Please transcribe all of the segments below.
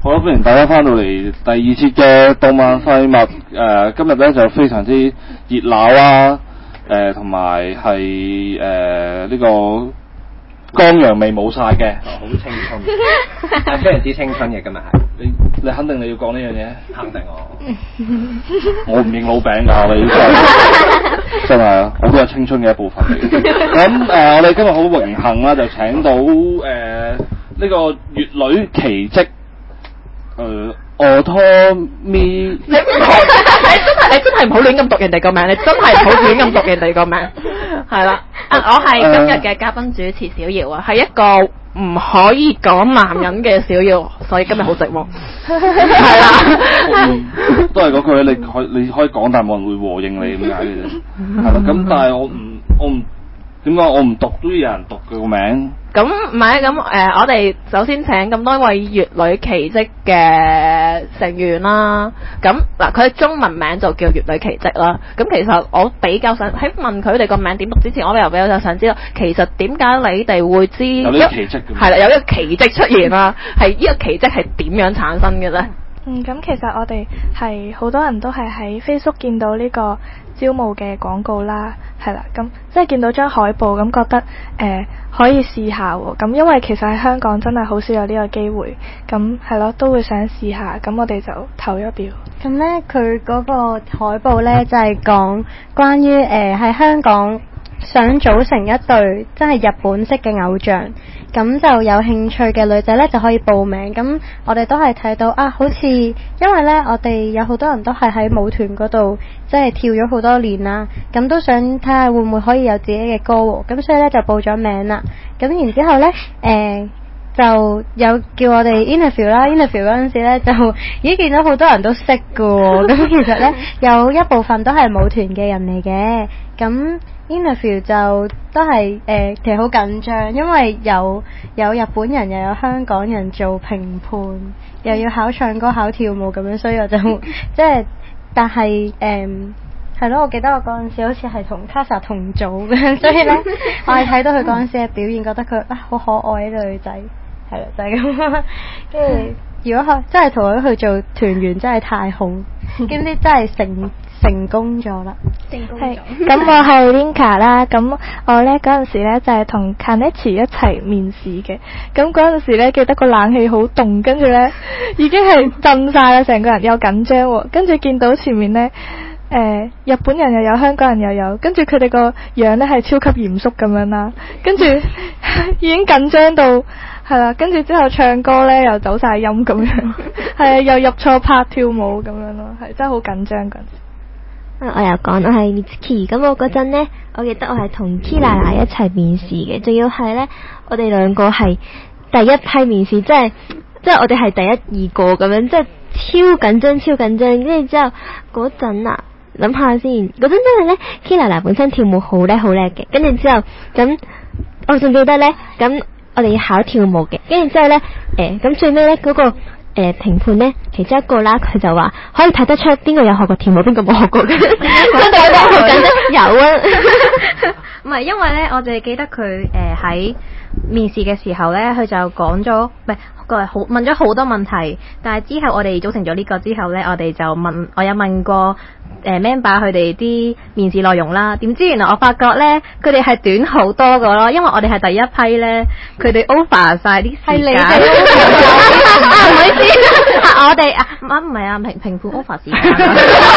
好啦，歡迎大家翻到嚟第2節嘅動漫廢物。今日咧就非常之熱鬧啦，同埋係呢個江洋味冇晒嘅， 好青春，係非常之青春嘅今日係。 你肯定你要講呢樣嘢？ 肯定我唔認老餅㗎，你真係啊！我都係青春嘅一部分嚟嘅。咁我哋今日好榮幸啦，就請到呢個粵女奇蹟。Otomi， 你真係唔好亂咁讀人哋個名，你真係唔好亂咁讀人哋個名，係啦。我係今日嘅嘉賓主持小瑤啊，係一個唔可以講男人嘅小瑤，所以今日好寂寞。係啦， 都係嗰句，你可以講，但係冇人會和應你咁解嘅啫。係啦，咁但係我唔點講，我唔讀都要有人讀佢個名。咁唔係咁我哋首先請咁多位粵女奇蹟嘅成員啦。咁嗱，佢嘅中文名就叫粵女奇蹟啦。咁其實我比較想喺問佢哋個名點讀之前，我哋又比較想知道，其實點解你哋會知有呢個奇蹟嘅？係啦，有一個奇蹟出現啦。係呢個奇蹟係點樣產生嘅咧？ 咁其實我哋係好多人都係喺 Facebook 見到呢個招募嘅廣告啦，係啦，咁即係見到張海報咁覺得可以試下喎，咁因為其實喺香港真係好少有呢個機會，咁係咯，都會想試下，咁我哋就投咗票。 咁呢，佢嗰個海報呢，就係講關於喺香港想組成一隊真係日本式嘅偶像，咁就有興趣嘅女仔呢就可以報名。咁我哋都係睇到啊，好似因為呢，我哋有好多人都係喺舞團嗰度即係跳咗好多年啦，咁都想睇下會唔會可以有自己嘅歌喎，咁所以呢，就報咗名啦。咁然之後呢，就有叫我哋 interview 啦，interview 嗰陣時呢就已經見到好多人都識㗎喎，咁其實呢，有一部分都係舞團嘅人嚟嘅，咁interview 就都係其實好緊張，因為有日本人又有香港人做評判，又要考唱歌考跳舞咁樣，所以我就即係但係係咯，我記得我嗰陣時好似係同 Casa 同組嘅，所以咧我係睇到佢嗰陣時嘅表現，覺得佢好可愛呢個女仔，係啦就係咁。跟住如果真係同佢去做團員，真係太好，兼啲真係成功咗啦。成功咗。 咁我係 Linka 啦，咁我咧嗰陣時咧就係同 Kanichi 一齊面試嘅，咁嗰陣時咧記得個冷氣好凍，跟住咧已經係震晒啦，成個人又緊張喎，跟住見到前面咧。日本人又有，香港人又有，跟住佢哋個樣咧係超級嚴肅咁樣啦，跟住已經緊張到係啦，跟住之後唱歌咧又走晒音咁樣，係啊又入錯拍跳舞咁樣咯，係真係好緊張嗰陣時。 我又講我係 Mitsuki， 咁我嗰陣呢，我記得我係同 Kirara 一齊面試嘅，仲要係呢，我哋兩個係第一批面試，即係我哋係第一二個咁樣，即係超緊張，跟住之後嗰陣啊。諗下先，嗰陣因為咧 Kirara 本身跳舞好叻嘅，跟住之後咁我仲記得咧，咁我哋要考跳舞嘅，跟住之後咧咁最尾咧嗰個評判咧其中一個啦，佢就話可以睇得出邊個有學過跳舞，邊個冇學過嘅，真係好緊張。有啊， 唔係因為咧，我淨係記得佢喺面試嘅時候咧，佢就講咗問咗好多問題，但係之後我哋組成咗呢個之後咧，我有問過member 佢哋啲面試內容啦，點知原來我發覺咧佢哋係短好多個咯，因為我哋係第一批咧，佢哋 over 晒啲時間。係你哋唔好意思，我哋唔係啊，評判 over 時間。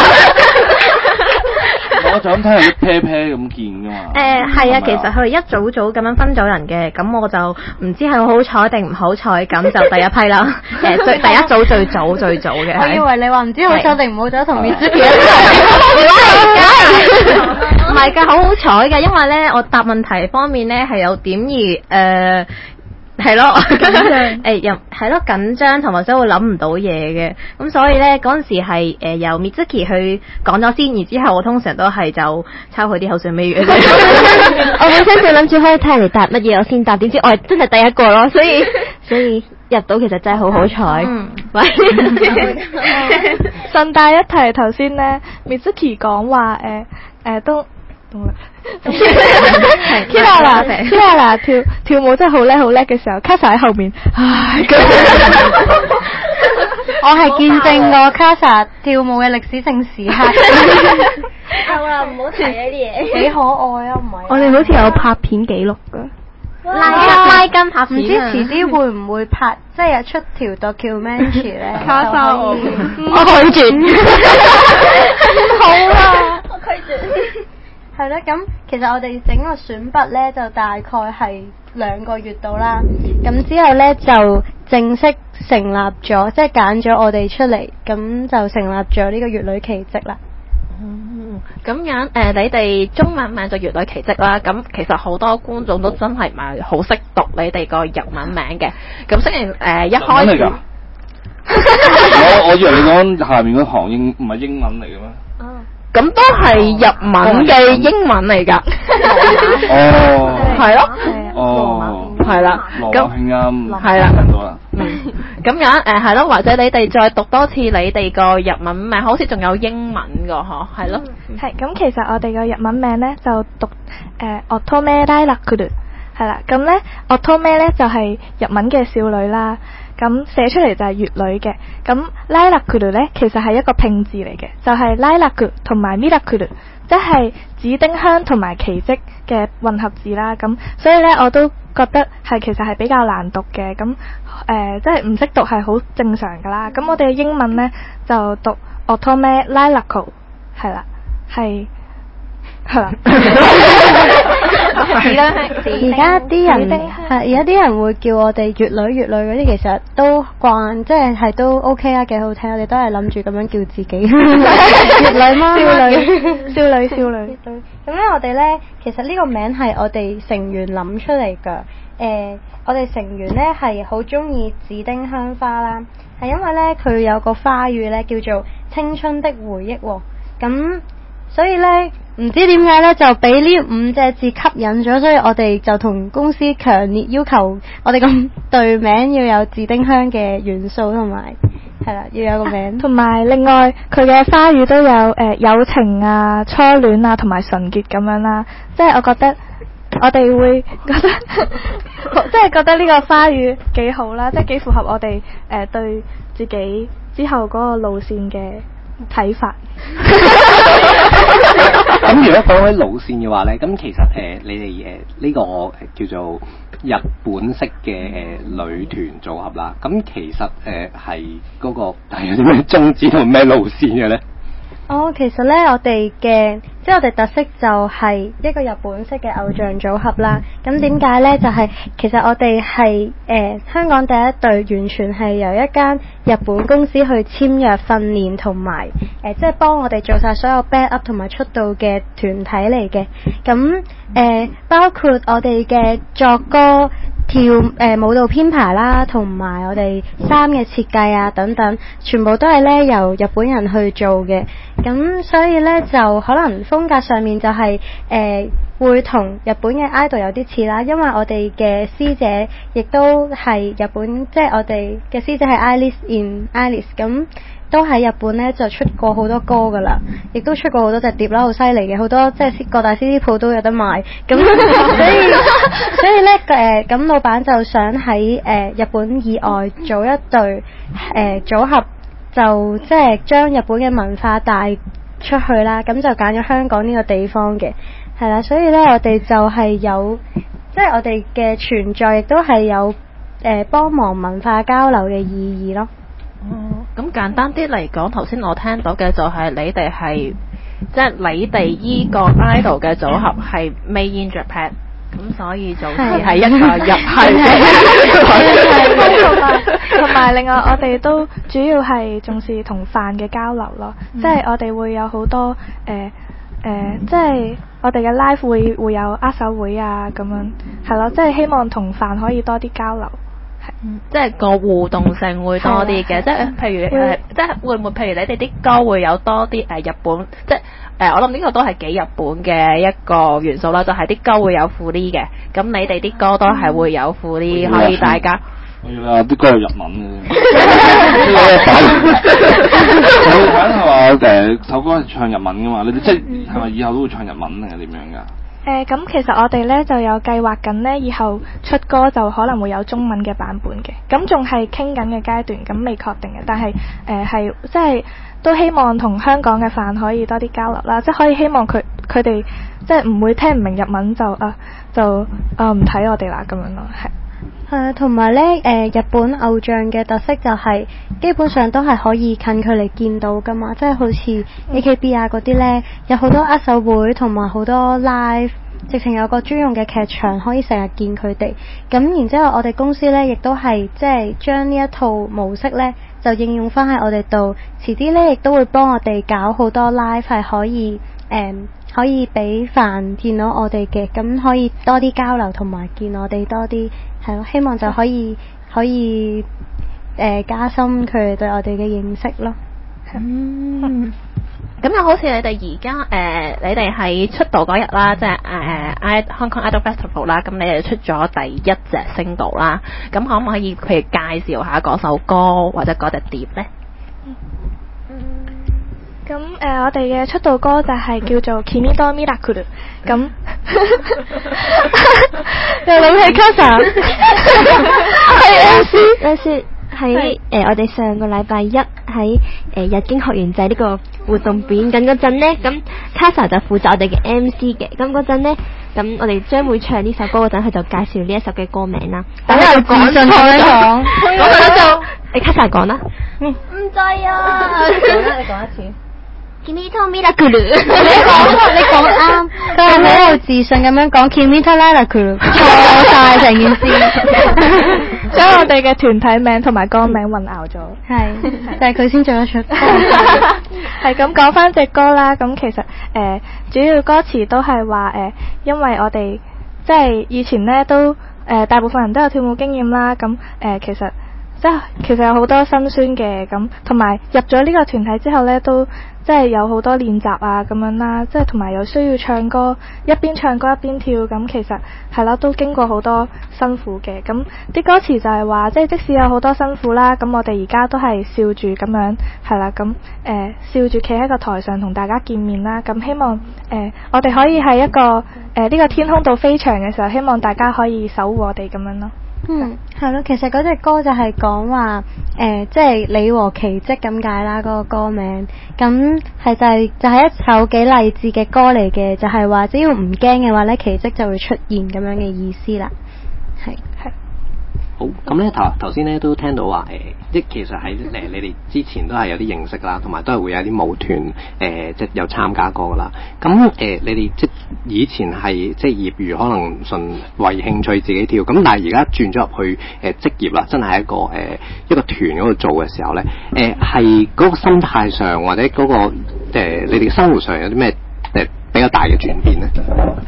我就咁睇係啲 pair 咁見㗎嘛。 係啊，其實佢哋一組咁樣分咗人嘅，咁我就唔知係好彩定唔好彩，咁就第一批啦。第一組最早嘅。 我以為你話唔知好彩定唔好彩同 Mitsuki 一齊。 唔係㗎，好彩㗎，因為咧我答問題方面咧係有點而係咯，又係咯緊張，同埋真會諗唔到嘢嘅，咁所以咧嗰陣時係由 Mitsuki 去講咗先，然之後我通常都係就抄佢啲口水尾嘅啫。 我本身就諗住可以睇人哋答乜嘢我先答，點知我係真係第一個咯，所以入到其實真係好彩。 順帶一提，頭先咧 Mitsuki 講話都。Kirara 跳舞真係好叻嘅時候，Casa 喺後面，唉， 我係見證過 Casa 跳舞嘅歷史性時刻。 夠啦，唔好提呢啲嘢。 幾可愛啊，唔係？ 我哋好似有拍片記錄㗎。 拉筋拍唔知遲啲會唔會拍，即係出條 documentary 咧？ 卡莎我拒絕。好啊， 我拒絕。 係啦，咁其實我哋整個選拔咧就大概係2個月到啦，咁之後咧就正式成立咗，即係揀咗我哋出嚟，咁就成立咗呢個粵女奇蹟啦。 咁樣你哋中文名就粵女奇蹟啦。咁其實好多觀眾都真係唔係好識讀你哋個日文名嘅。咁雖然一開始， 我以為你講下面嗰行唔係英文嚟嘅咩？ 咁都係日文嘅英文嚟㗎。 哦， 係咯， 哦， 係啦， 羅馬拼音係啦， 聽到啦。 咁樣係咯，或者你哋再讀多次你哋個日文名，好似仲有英文㗎嗬，係咯。 係咁，其實我哋個日文名咧就讀Otome Lilac，係啦。咁咧 Otome 咧就係日文嘅少女啦。咁寫出嚟就係粵女嘅。咁 Lilac 咧其實係一個拼字嚟嘅，就係 Lilac 同埋 Miracle，即係紫丁香同埋奇蹟嘅混合字啦。咁所以咧我都覺得係其實係比較難讀嘅。咁即係唔識讀係好正常噶啦。咁我哋嘅英文咧就讀 Otome Lilac， 係啦，係啦。 而家啲人會叫我哋粵女嗰啲，其實都慣，即係都 OK 啊，幾好聽。我哋都係諗住咁樣叫自己粵女嗎？少女。咁咧，我哋咧其實呢個名係我哋成員諗出嚟㗎。我哋成員咧係好中意紫丁香花啦，係因為咧佢有個花語咧叫做青春的回憶喎。咁所以咧，唔知點解咧就俾呢5隻字吸引咗，所以我哋就同公司強烈要求，我哋個隊名要有紫丁香嘅元素，同埋係啦，要有個名。 同埋另外佢嘅花語都有友情啊、初戀啊同埋純潔咁樣啦。即係我覺得我哋會覺得即係覺得呢個花語幾好啦，即係幾符合我哋對自己之後嗰個路線嘅睇法。 咁如果講起路線嘅話咧，咁其實你哋呢個叫做日本式嘅女團組合啦，咁其實係嗰個係有啲咩宗旨同咩路線嘅咧？ 其實咧，我哋特色就係一個日本式嘅偶像組合啦。咁點解咧？就係其實我哋係香港第一隊，完全係由一間日本公司去簽約訓練，同埋即係幫我哋做晒所有 back up 同埋出道嘅團體嚟嘅。咁包括我哋嘅作歌、舞蹈編排啦，同埋我哋衫嘅設計啊等等，全部都係咧由日本人去做嘅。咁所以咧就可能風格上面就係會同日本嘅 idol 有啲似啦，因為我哋嘅師姐亦都係日本，即係我哋嘅師姐係 Alice，咁都喺日本咧就出過好多歌噶啦，亦都出過好多隻碟啦，好犀利嘅，好多即係各大 CD 鋪都有得賣。咁所以咧咁老闆就想喺日本以外做一隊組合，就即係將日本嘅文化帶出去啦。咁就揀咗香港呢個地方嘅，係啦。所以咧我哋就係有，即係我哋嘅存在亦都係有幫忙文化交流嘅意義咯。 咁簡單啲嚟講，頭先我聽到嘅就係你哋係，即係你哋依個 idol 嘅組合係 Made in Japan， 咁所以就係一個日系。 同埋另外我哋都主要係重視同飯嘅交流咯，即係我哋會有好多即係我哋嘅 live 會有握手會啊咁樣，係咯，即係希望同飯可以多啲交流。 即係個互動性會多啲嘅，即係譬如即係會唔會譬如你哋啲歌會有多啲日本，即係我諗呢個都係幾日本嘅一個元素啦，就係啲歌會有副啲嘅，咁你哋啲歌都係會有副啲，可以大家。 我要啊，啲歌係日文嘅。我睇係話首歌係唱日文噶嘛？你哋即係咪以後都會唱日文定係點樣㗎？ 咁其實我哋咧就有計劃緊呢，以後出歌就可能會有中文嘅版本嘅，咁仲係傾緊嘅階段，咁未確定嘅，但係係即係都希望同香港嘅飯可以多啲交流啦，即係可以希望佢哋即係唔會聽唔明日文就唔睇我哋啦咁樣咯，係。 同埋咧，日本偶像嘅特色就係、基本上都係可以近距離見到噶嘛，即係好似 AKB 啊嗰啲咧，有好多握手會同埋好多 live， 直情有個專用嘅劇場可以成日見佢哋。咁然之後，我哋公司咧亦都係即係將呢一套模式咧，就應用翻喺我哋度。遲啲咧亦都會幫我哋搞好多 live 係可以俾飯見到我哋嘅，咁可以多啲交流同埋見我哋多啲，係咯，希望就可以加深佢哋對我哋嘅認識咯。 咁又好似你哋而家你哋喺出道嗰日啦，即係Hong Kong Idol Festival 啦，咁你哋出咗第一隻 single 啦，咁可唔可以譬如介紹下嗰首歌或者嗰隻碟呢？ 咁我哋嘅出道歌就係叫做 Kimi to Miracle， 咁又諗起 Casa 係MC喺我哋上個禮拜一喺日經學園祭呢個活動表演緊嗰陣呢，咁 Casa 就負責我哋嘅 MC 嘅，咁嗰陣呢，咁我哋將會唱呢首歌嗰陣，佢就介紹呢一首嘅歌名啦。 等我講錯咗， 咁就你 Casa 講啦。 唔制啊！ 你講一次。 Kimi to Miracle， 你講啱，佢係好有自信咁樣講 Kimi to Miracle， 錯晒成件事， 將我哋嘅團體名同埋歌名混淆咗。 係，但係佢先做得出。 係咁講翻隻歌啦，咁其實主要歌詞都係話因為我哋即係以前呢都大部分人都有跳舞經驗啦，咁其實有好多辛酸嘅，咁同埋入咗呢個團體之後呢，都即係有好多練習啊咁樣啦，即係同埋又需要唱歌，一邊唱歌一邊跳，咁其實係啦，都經過好多辛苦嘅。咁啲歌詞就係話，即係即使有好多辛苦啦，咁我哋而家都係笑住咁樣係啦，咁笑住企喺個台上同大家見面啦。咁希望我哋可以喺一個呢個天空度飛翔嘅時候，希望大家可以守護我哋咁樣咯。 係咯，其實嗰隻歌就係講話即係你和奇蹟咁解啦，嗰個歌名。咁係就係一首幾勵志嘅歌嚟嘅，就係話只要唔驚嘅話咧，奇蹟就會出現咁樣嘅意思啦。係。 好，咁咧頭先咧都聽到話即其實喺你哋之前都係有啲認識啦，同埋都係會有啲舞團即係有參加過噶啦。咁你哋即以前係即係業餘，可能純為興趣自己跳，咁但係而家轉咗入去職業啦，真係一個團嗰度做嘅時候咧，係嗰個心態上或者嗰個你哋生活上有啲咩比較大嘅轉變咧？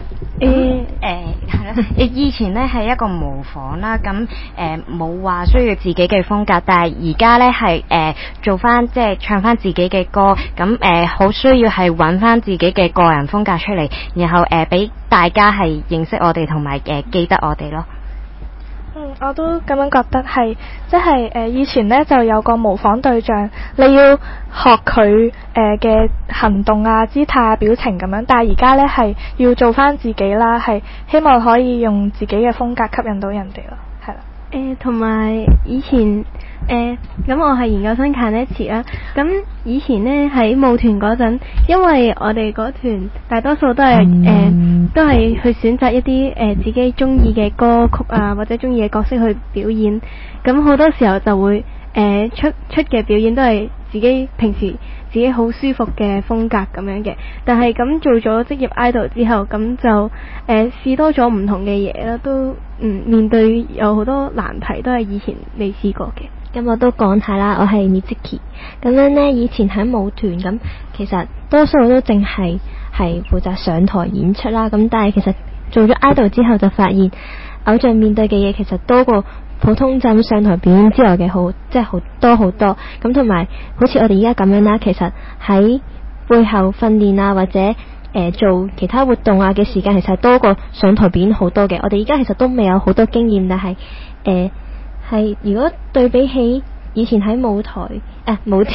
係啦，以前咧係一個模仿啦，咁冇話需要自己嘅風格，但係而家咧係做翻即係唱翻自己嘅歌，咁好需要係揾翻自己嘅個人風格出嚟，然後俾大家係認識我哋同埋記得我哋咯。 我都咁樣覺得係，即係以前呢就有個模仿對象，你要學佢嘅行動啊、姿態啊、表情咁樣，但係而家呢係要做翻自己啦，係希望可以用自己嘅風格吸引到人哋咯，係啦。 同埋以前咁我係研究生 Kanetsu 啦，咁以前呢喺舞團嗰陣，因為我哋嗰團大多數都係都係去選擇一啲自己中意嘅歌曲啊，或者中意嘅角色去表演，咁好多時候就會出嘅表演都係自己平時自己好舒服嘅風格咁樣嘅，但係咁做咗職業 idol 之後，咁就試多咗唔同嘅嘢啦，都面對有好多難題，都係以前未試過嘅。 咁我都講下啦，我係 Mitsuki。咁樣呢，以前喺舞團咁，其實多數都淨係負責上台演出啦。咁但係其實做咗 idol 之後，就發現偶像面對嘅嘢其實多過普通就咁上台表演之外嘅即係好多好多。咁同埋好似我哋而家咁樣啦，其實喺背後訓練啊，或者做其他活動啊嘅時間，其實係多過上台表演好多嘅。我哋而家其實都未有好多經驗，但係係如果對比起以前喺舞團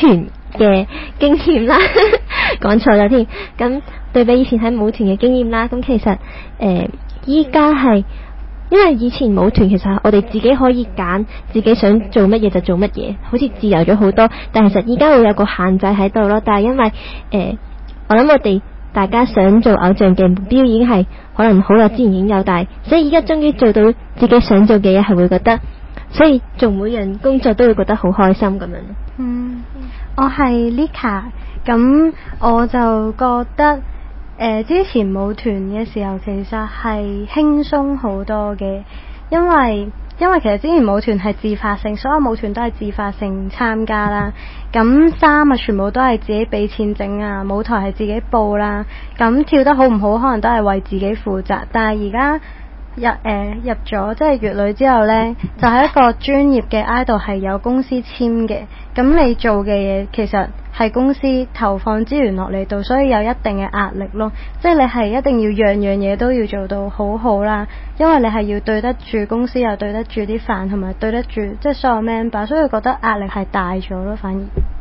嘅經驗啦，講錯咗添。咁對比以前喺舞團嘅經驗啦，咁其實依家係因為以前舞團其實我哋自己可以揀自己想做乜嘢就做乜嘢，好似自由咗好多。但其實依家會有個限制喺度咯。但係因為我諗我哋大家想做偶像嘅目標已經係可能好耐之前已經有，但係所以依家終於做到自己想做嘅嘢，係會覺得，所以做每樣工作都會覺得好開心咁樣。 我係 Lika， 咁我就覺得之前舞團嘅時候其實係輕鬆好多嘅，因為其實之前舞團係自發性，所有舞團都係自發性參加啦。咁衫啊，全部都係自己俾錢整啊，舞台係自己報啦。咁跳得好唔好，可能都係為自己負責。但係而家入咗即係粵女之後呢，就係一個專業嘅 idol， 係有公司簽嘅。咁你做嘅嘢其實係公司投放資源落嚟度，所以有一定嘅壓力咯。即係你係一定要樣樣嘢都要做到好好啦，因為你係要對得住公司，又對得住啲飯，同埋對得住即係所有 member， 所以覺得壓力係大咗咯，反而。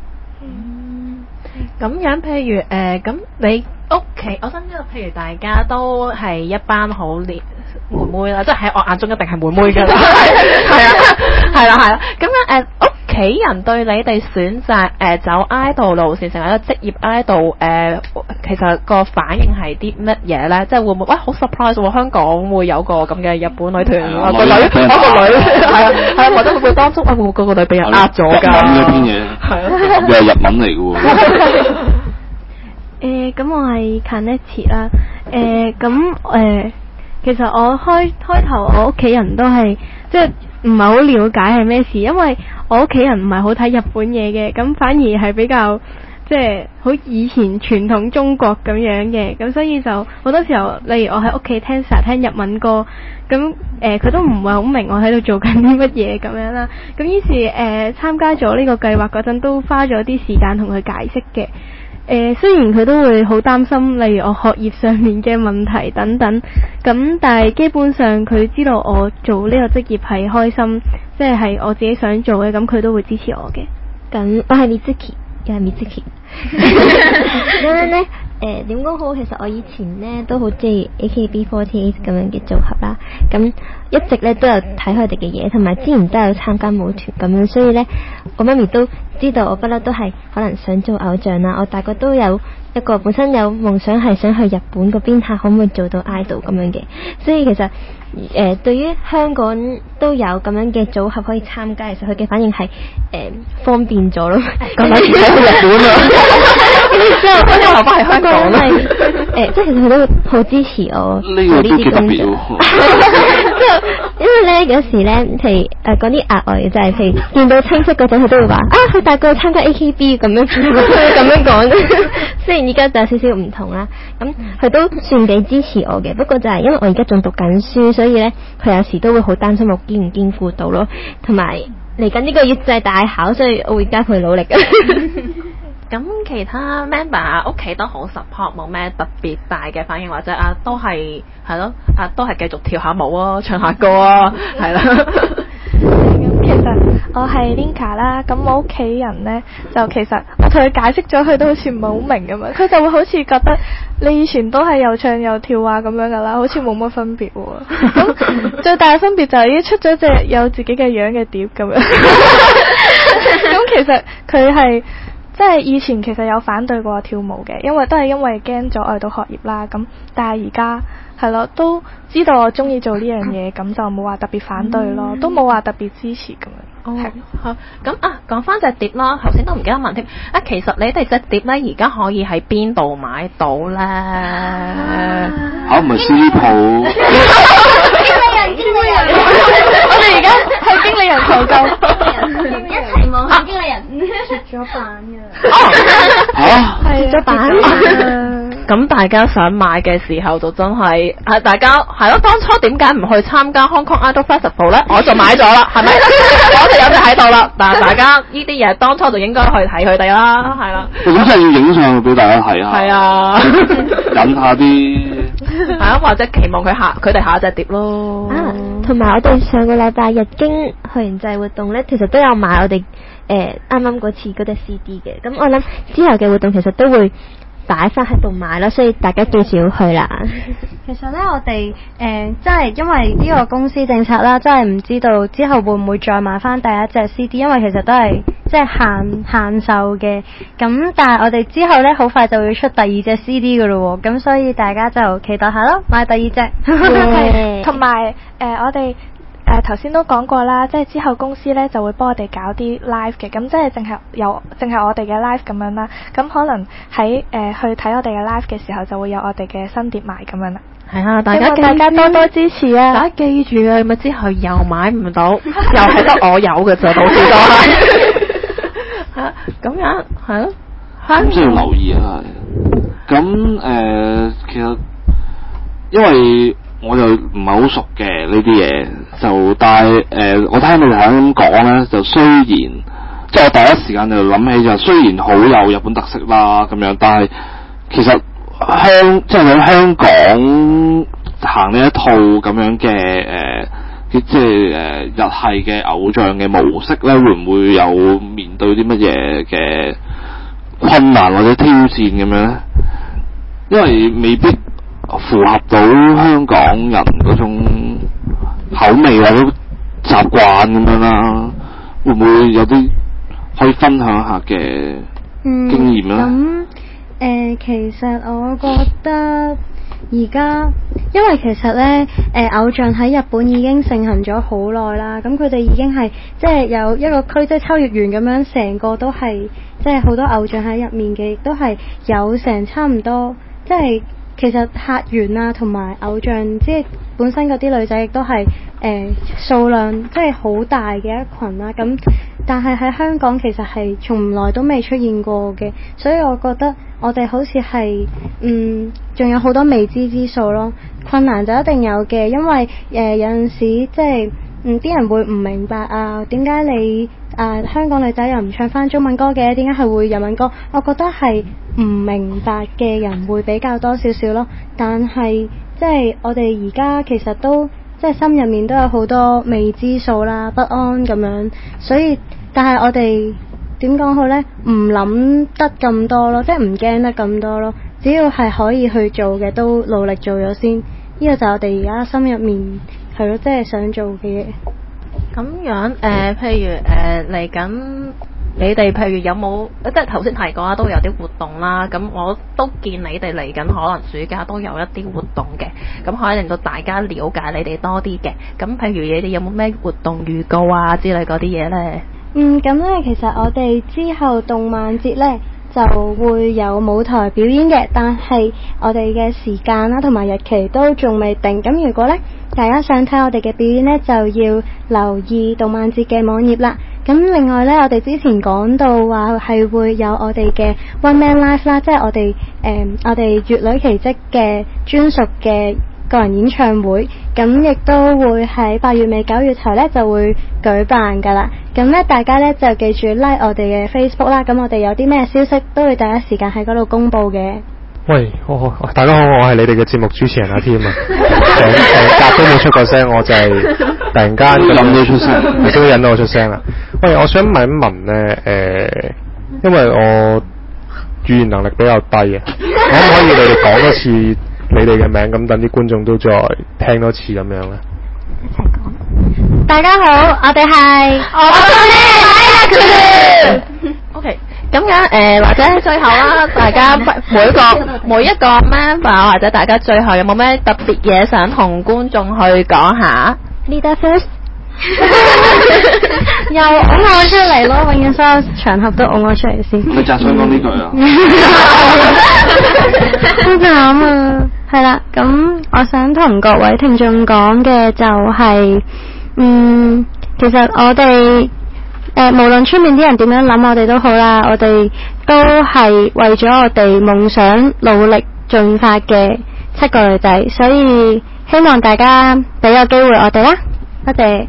咁樣譬如咁你屋企，我想知道，譬如大家都係一班好妹妹啦，即係喺我眼中一定係妹妹㗎啦，係啦。咁樣屋企人對你哋選擇走 idol 路線成為一個職業 idol 其實個反應係啲乜嘢咧？即係會唔會好 surprise 喎？香港會有個咁嘅日本女團，我個女係啊，或者會唔會當中會唔會個女俾人呃咗㗎？ 日文嗰篇嘢係又係日文嚟嘅喎。 咁我係 Kanetsu 啦。其實我開頭我屋企人都係即係唔係好了解係咩事，因為我屋企人唔係好睇日本嘢嘅，咁反而係比較即係好以前傳統中國咁樣嘅，咁所以就好多時候，例如我喺屋企聽日文歌，咁佢都唔係好明我喺度做緊啲乜嘢咁樣啦。咁於是參加咗呢個計劃嗰陣，都花咗啲時間同佢解釋嘅。雖然佢都會好擔心，例如我學業上面嘅問題等等，咁但係基本上佢知道我做呢個職業係開心，即係我自己想做嘅，咁佢都會支持我嘅。 咁我係 Mitsuki， 又係 Mitsuki。咁樣咧，點講好？其實我以前咧都好中意 AKB48 咁樣嘅組合啦，咁一直咧都有睇佢哋嘅嘢，同埋之前都有參加舞團咁樣，所以咧我媽咪都知道我不嬲都係可能想做偶像啦。我大個都有一個本身有夢想係想去日本嗰邊睇可唔可以做到 idol 咁樣嘅，所以其實對於香港都有咁樣嘅組合可以參加，其實佢嘅反應係方便咗咯。咁樣睇去日本啊，之後跟住我翻嚟香港啦。即係其實佢都好支持我做呢啲工作。因為咧有時咧，譬如講啲額外嘅，就係譬如見到親戚嗰陣，佢都會話啊，佢大個參加 AKB 咁樣講。雖然依家就有少少唔同啦，咁佢都算幾支持我嘅。不過就係因為我而家仲讀緊書，所以咧佢有時都會好擔心我兼唔兼顧到咯。同埋嚟緊呢個月就係大考，所以我會加倍努力嘅。 咁其他 member 屋企都好 support， 冇咩特別大嘅反應，或者都係咯，都係繼續跳下舞啊，唱下歌啊，係啦。 咁其實我係 Linka 啦，咁我屋企人呢，就其實我同佢解釋咗，佢都好似唔係好明咁樣，佢就會好似覺得你以前都係又唱又跳啊咁樣噶啦，好似冇乜分別喎。咁最大嘅分別就係已經出咗隻有自己嘅樣嘅碟咁樣。咁其實佢係。即係以前其實有反對過跳舞嘅，因為驚阻礙到學業啦。咁但係而家係咯，都知道我中意做呢樣嘢，咁就冇話特別反對咯，都冇話特別支持咁樣。 哦，好，咁講翻隻碟啦，頭先都唔記得問添。其實你哋隻碟咧，而家可以喺邊度買到咧？ 唔係 CD 鋪。 經理人，我哋而家係經理人求救， 一齊望下經理人。 絕咗版嘅。 係咗版。 咁大家想買嘅時候就真係大家係咯，當初點解唔去參加 Hong Kong Idol Festival 咧？我就買咗啦，係咪？我就有隻喺度啦。但係大家呢啲嘢當初就應該去睇佢哋啦，係啦。 咁真係要影上去俾大家睇下。 係啊， 引下啲。 係啊，或者期望佢哋下一隻碟咯。 同埋我哋上個禮拜日經去完祭活動咧，其實都有買我哋啱啱嗰次嗰隻 CD 嘅。咁我諗之後嘅活動其實都會擺翻喺度賣啦，所以大家記住要去啦。 其實咧，我哋即係因為呢個公司政策啦，真係唔知道之後會唔會再買翻第一隻 CD，因為其實都係即係限售嘅。咁但係我哋之後咧好快就會出第二隻 CD 噶咯喎，咁所以大家就期待下咯，買第二隻。 同埋我哋頭先都講過啦，即係之後公司咧就會幫我哋搞啲 live 嘅，咁即係淨係我哋嘅 live 咁樣啦。咁可能喺去睇我哋嘅 live 嘅時候，就會有我哋嘅新碟賣咁樣啦。 係啊，大家多多支持啊！ 大家記住啊，咪之後又買唔到，又係得我有嘅咋，到時都係嚇咁樣係咯。 咁需要留意啊！咁其實因為我就唔係好熟嘅呢啲嘢，就但係我聽你哋咁講咧，就雖然即係我第一時間就諗起就雖然好有日本特色啦咁樣，但係其實即係喺香港行呢一套咁樣嘅即係日系嘅偶像嘅模式咧，會唔會有面對啲乜嘢嘅困難或者挑戰咁樣咧？因為未必符合到香港人嗰種口味或者習慣咁樣啦，會唔會有啲可以分享下嘅經驗咧？ 其實我覺得而家，因為其實咧，偶像喺日本已經盛行咗好耐啦。咁佢哋已經係即係有一個區，即係秋葉原咁樣，成個都係即係好多偶像喺入面嘅，亦都係有成差唔多，即係其實客源啊，同埋偶像即係本身嗰啲女仔，亦都係數量即係好大嘅一群啦。咁但係喺香港其實係從來都未出現過嘅，所以我覺得我哋好似係仲有好多未知之數咯。困難就一定有嘅，因為有陣時即係啲人會唔明白啊，點解你香港女仔又唔唱翻中文歌嘅？點解係會日文歌？我覺得係唔明白嘅人會比較多少少咯。但係即係我哋而家其實都即係心入面都有好多未知數啦、不安咁樣，所以但係我哋點講好呢？唔諗得咁多咯，即係唔驚得咁多咯。只要係可以去做嘅，都努力做咗先。呢個就係我哋而家心入面係咯，即係想做嘅嘢。 咁樣譬如嚟緊，你哋譬如有冇即係頭先提過啦，都有啲活動啦。咁我都見你哋嚟緊，可能暑假都有一啲活動嘅，咁可以令到大家了解你哋多啲嘅。咁譬如你哋有冇咩活動預告啊之類嗰啲嘢呢？ 咁呢，其實我哋之後動漫節呢就會有舞台表演嘅，但係我哋嘅時間啦同埋日期都仲未定。咁如果呢大家想睇我哋嘅表演呢，就要留意動漫節嘅網頁啦。咁另外呢，我哋之前講到話係會有我哋嘅 One Man Live 啦，即係我哋乙女奇蹟嘅專屬嘅個人演唱會，咁亦都會喺8月尾9月頭呢就會舉辦噶啦。咁呢大家呢就記住 like 我哋嘅 Facebook 啦，咁我哋有啲咩消息都會第一時間喺嗰度公佈嘅。 喂，大家好，我係你哋嘅節目主持人阿添啊，成集都冇出過聲，我就係突然間諗到出聲，你終於引到我出聲啦。喂，我想問一問呢，因為我語言能力比較低啊，可唔可以你哋講多次你哋嘅名，咁等啲觀眾都再聽多次咁樣咧？ 一齊講。大家好，我哋係 OK， 咁樣或者最後啦，大家每一個 member 或者大家最後有冇咩特別嘢想同觀眾去講下 ？Leader first 又拱我出嚟咯，永遠所有場合都拱我出嚟先。 你就係想講呢句啊？ 好慘啊！係啦，咁我想同各位聽眾講嘅就係，其實我哋無論出面啲人點樣諗我哋都好啦，我哋都係為咗我哋夢想努力進發嘅7個女仔，所以希望大家俾個機會我哋啦，多謝。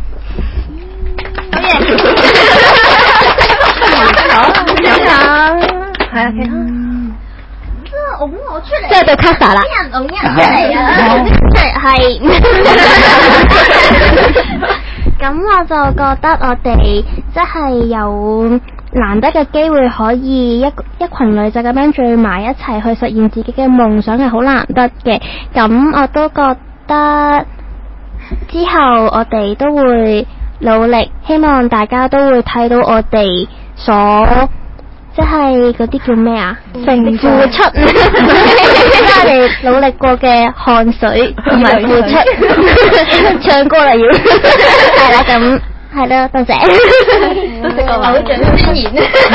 好，咁啊，係啊，其他。 拱我出嚟， 即係到 Casa 啦， 啲人拱人出嚟啊，出嚟係。 咁我就覺得我哋即係有難得嘅機會可以一群女仔咁樣聚埋一齊去實現自己嘅夢想係好難得嘅。咁我都覺得之後我哋都會努力，希望大家都會睇到我哋所即係嗰啲叫咩啊？付出，即係我哋努力過嘅汗水同埋付出。唱歌啦要，係啦咁，係咯，多謝。偶像宣言。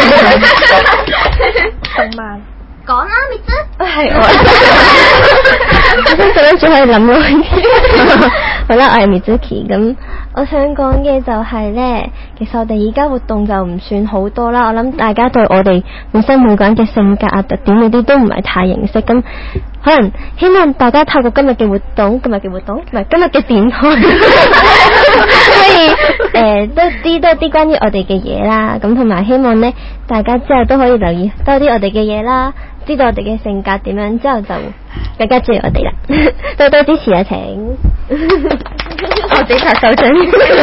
動漫。 講啦，蜜汁。 係我。我想陣間只可以諗到。好啦，我係 Mizuki 咁。我想講嘅就係呢，其實我哋而家活動就唔算好多啦。我諗大家對我哋本身每個人嘅性格啊、特點嗰啲都唔係太認識，咁可能希望大家透過今日嘅活動，唔係今日嘅電台，可以多啲關於我哋嘅嘢啦。咁同埋希望呢，大家之後都可以留意多啲我哋嘅嘢啦，知道我哋嘅性格點樣，之後就更加中意我哋啦。多多支持啊，請！我自己拍手掌。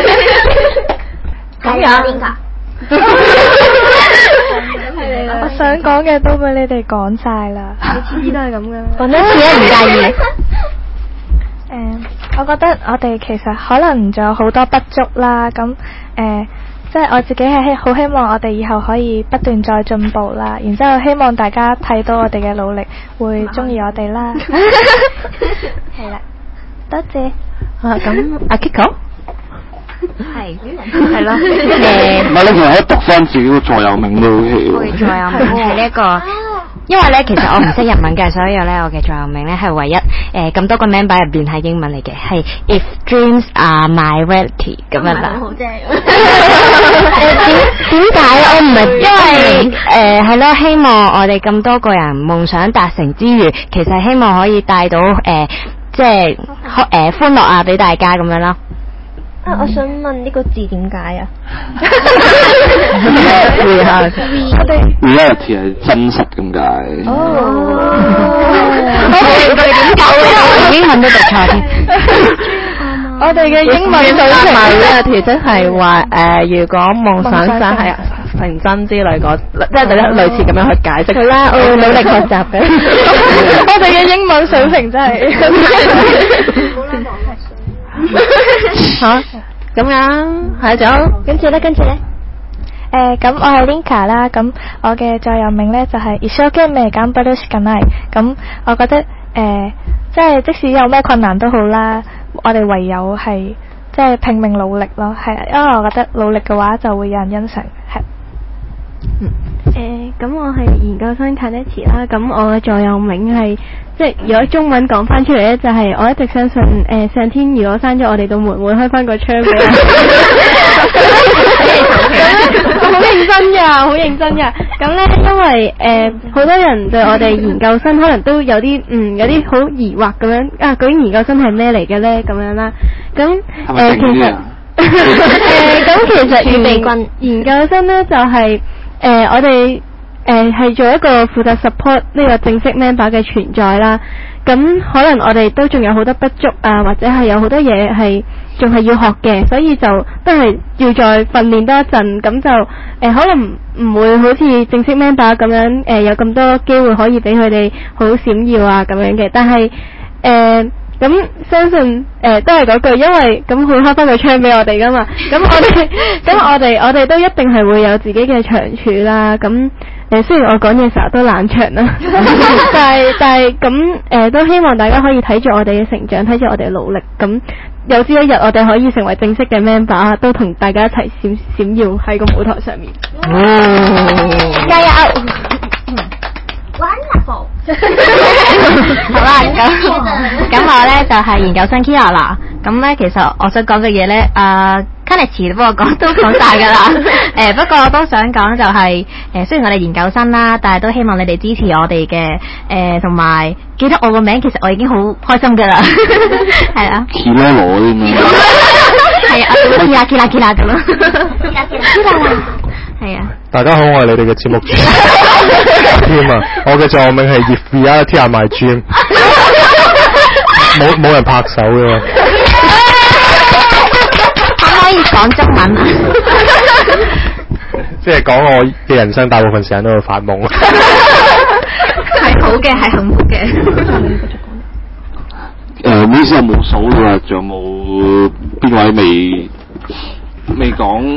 咁樣。 我想講嘅都俾你哋講晒啦。你次次都係咁噶。 講多次啊，唔介意。 我覺得我哋其實可能仲有好多不足啦。咁即係我自己係好希望我哋以後可以不斷再進步啦。然之後希望大家睇到我哋嘅努力，會中意我哋啦。係啦。多謝。 咁阿 Kiko 係咯， 唔係你其實可以讀翻自己個座右銘都 OK。 座右銘係呢一個，因為咧其實我唔識日文嘅，所以咧我嘅座右銘咧係唯一咁多個 member 入邊係英文嚟嘅，係 If dreams are my reality 咁樣啦。 好正。 點解我唔係因為係咯，希望我哋咁多個人夢想達成之餘，其實希望可以帶到即係歡樂啊俾大家咁樣咯。 我想問呢個字點解啊 ？Reality 係真實咁解。 英文都讀錯添。 我哋嘅英文水平 reality 即係話如果夢想真係成真之類個，即係類似咁樣去解釋。 好啦，我會努力學習嘅。 我哋嘅英文水平真係。 吓咁樣係咗，跟住咧， 咁我係 Linka 啦，咁我嘅座右銘咧就係一生懸命頑張るしかない。咁我覺得即係即使有咩困難都好啦，我哋唯有係即係拼命努力咯，係因為我覺得努力嘅話就會有人欣賞，係。 咁我係研究生 Kanetsu 啦，咁我嘅座右銘係，即係如果中文講翻出嚟咧，就係我一直相信上天如果閂咗我哋道門，會開翻個窗俾我。好認真㗎。咁咧，因為好多人對我哋研究生可能都有啲好疑惑咁樣啊，究竟研究生係咩嚟嘅咧？咁樣啦，咁其實咁其實預備軍研究生咧就係我哋係做一個負責 support 呢個正式 member 嘅存在啦。咁可能我哋都仲有好多不足啊，或者係有好多嘢係仲係要學嘅，所以就都係要再訓練多一陣。咁就可能唔會好似正式 member 咁樣有咁多機會可以俾佢哋好閃耀啊咁樣嘅。但係咁相信都係嗰句，因為咁會開翻個窗俾我哋噶嘛。咁我哋都一定係會有自己嘅長處啦。咁雖然我講嘢成日都冷場啦，但係咁都希望大家可以睇住我哋嘅成長，睇住我哋嘅努力。咁有朝一日我哋可以成為正式嘅 member， 都同大家一齊閃耀喺個舞台上面。 加油！Wonderful！ 好啦，咁我咧就係研究生 Kira 啦。咁咧其實我想講嘅嘢咧，Kanetsu 都幫我都講晒㗎啦。不過我都想講就係雖然我哋研究生啦，但係都希望你哋支持我哋嘅同埋記得我個名，其實我已經好開心㗎啦。係啊。 Kira 攞添啊。 係啊，我好似Kira 咁咯。Kira。係啊。 大家好，我係你哋嘅節目主持人啊！我嘅座右銘係 If reality are my dream， 冇人拍手嘅。 可唔可以講中文啊？ 即係講我嘅人生大部分時間都會發夢。 係好嘅，係幸福嘅。 唔好意思，有冇數到啊？仲有冇邊位未講？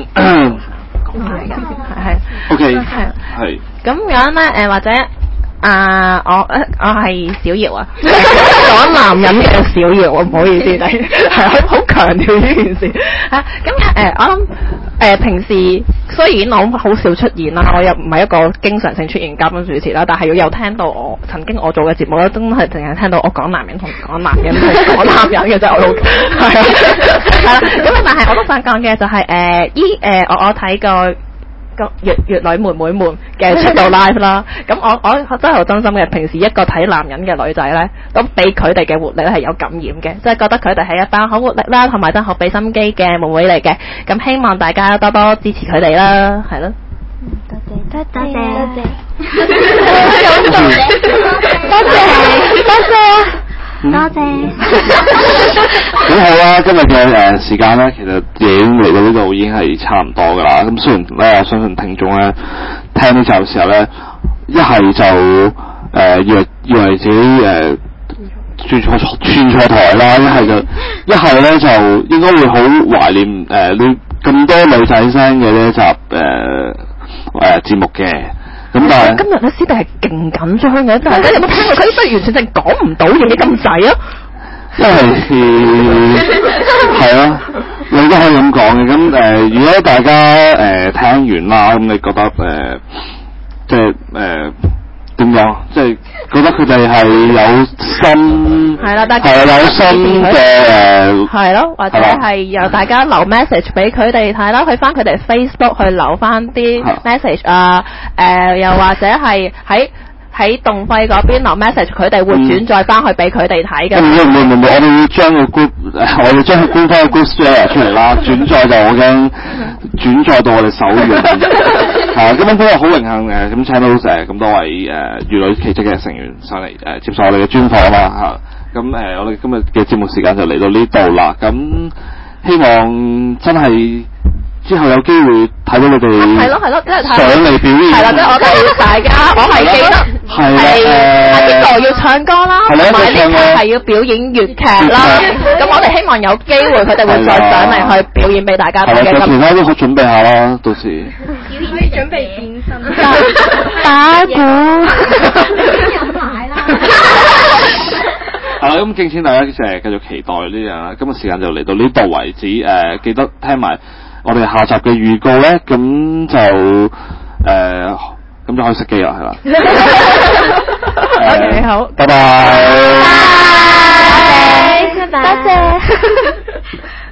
係 OK， 係咁樣咧，或者我係小瑤啊，講男人嘅小瑤啊，唔好意思，係好強調呢件事嚇。咁我諗平時雖然我好少出現啦，我又唔係一個經常性出現嘉賓主持啦，但係有聽到我曾經我做嘅節目咧，真係淨係聽到我講男人同講男人同講男人嘅啫，我都係啊，係啦。咁但係我都想講嘅就係我睇過個粵女妹妹們嘅出道 live 啦，咁我真係好真心嘅，平時一個睇男人嘅女仔咧，都俾佢哋嘅活力係有感染嘅，即係覺得佢哋係一班好活力啦，同埋真係好俾心機嘅妹妹嚟嘅，咁希望大家多多支持佢哋啦，係咯。 多謝。 咁好啦，今日嘅時間咧，其實已經嚟到呢度已經係差唔多噶啦。咁雖然咧，我相信聽眾咧聽呢集嘅時候咧，一係就以為自己轉錯台啦，一係咧就應該會好懷念呢咁多女仔聲嘅呢一集節目嘅。咁但係今日咧，師弟係勁緊張嘅，大家有冇聽過佢真係完全淨講唔到嘢咁滯啊？ 因為係啊，你都可以咁講嘅。咁如果大家聽完啦，咁你覺得即係點講？即係覺得佢哋係有心，係啦，大家係有心嘅係咯，或者係由大家留 message 俾佢哋睇啦，去翻佢哋 Facebook 去留翻啲 message 啊，又或者係喺動費嗰邊留 message， 佢哋會轉載翻去俾佢哋睇嘅。 唔，我哋要將個 group， 我哋將佢官方嘅 group share 出嚟啦，轉載就我驚轉載到我哋手軟。係咁今日好榮幸咁請到咁多位粵女奇蹟嘅成員上嚟接受我哋嘅專訪啦嚇。咁我哋今日嘅節目時間就嚟到呢度啦。咁希望真係之後有機會睇到你哋係咯，上嚟表演係啦，即係我哋大家，我係記得係邊個要唱歌啦，同埋呢個係要表演粵劇啦。咁我哋希望有機會佢哋會再上嚟去表演俾大家睇嘅。咁其他都好準備下啦，到時表演準備變身打鼓飲奶啦。 係啦，咁敬請大家繼續期待呢樣啦。今日時間就嚟到呢度為止。記得聽埋我哋下集嘅預告咧，咁就可以熄機啦，係啦。 OK， 好， 拜拜。 拜拜。多謝。